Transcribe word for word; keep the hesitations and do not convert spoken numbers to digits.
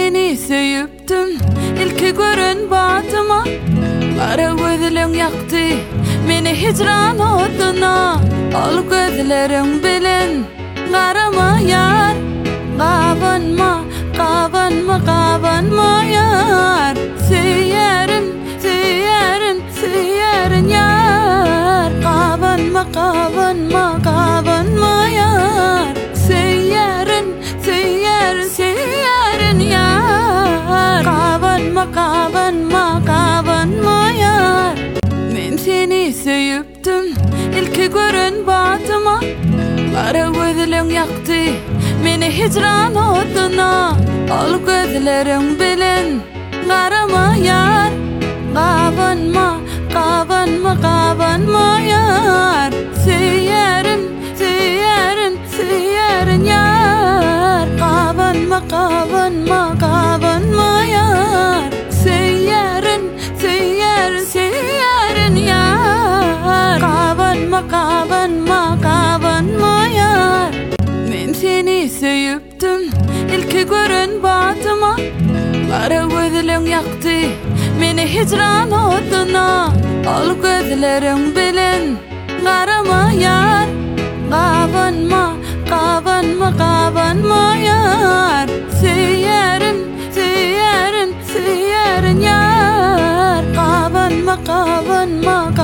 seni söyüptüm ilki görün batıma. Kara gözlerin yaktı meni hicran oduna. Al gözlerin bilen karama yar. Kavanma, kavanma, kavanma yar. Süyerin, süyerin, süyerin yar. Kavanma, kavanma, kavanma yar. Süyerin, süyerin, süyerin yar. Kavanma, kavanma, kavanma yar. Men seni söyüptüm ilki görün batıma. Kara gözlerin yaktı meni hicran oduna. Al gözlerin bilen karama yar. Kavanma, kavanma, kavanma yar. Süyerin, süyerin, süyerin yar. Kavanma, kavanma, kavanma yar. Süyerin, süyerin, süyerin yar. Kavanma, kavanma, kavanma yar. Men seni söyüptüm ilki görün batıma. Kara gözlerin yaktı meni hicran oduna. Al gözlerin bilen karama yar. Kavanma, kavanma, kavanma yar. Süyerin, süyerin, süyerin yar. Kavanma, kavanma,